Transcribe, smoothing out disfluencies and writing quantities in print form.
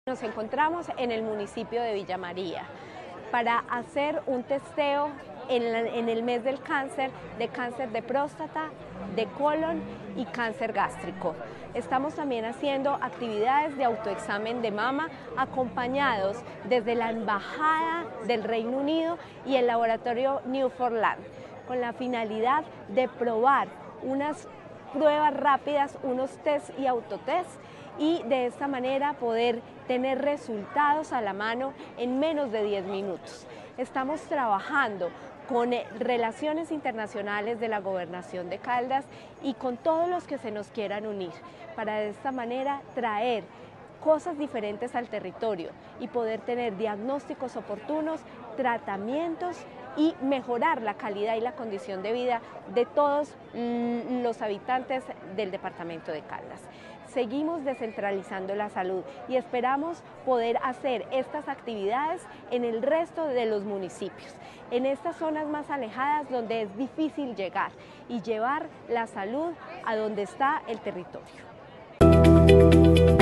Nos encontramos en el municipio de Villa María para hacer un testeo en el mes del cáncer de próstata, de colon y cáncer gástrico. Estamos también haciendo actividades de autoexamen de mama acompañados desde la Embajada del Reino Unido y el laboratorio Newfoundland, con la finalidad de probar unas pruebas rápidas, unos test y autotest, y de esta manera poder tener resultados a la mano en menos de 10 minutos. Estamos trabajando con relaciones internacionales de la Gobernación de Caldas y con todos los que se nos quieran unir, para de esta manera traer cosas diferentes al territorio y poder tener diagnósticos oportunos, tratamientos y mejorar la calidad y la condición de vida de todos los habitantes del departamento de Caldas. Seguimos descentralizando la salud y esperamos poder hacer estas actividades en el resto de los municipios, en estas zonas más alejadas donde es difícil llegar, y llevar la salud a donde está el territorio.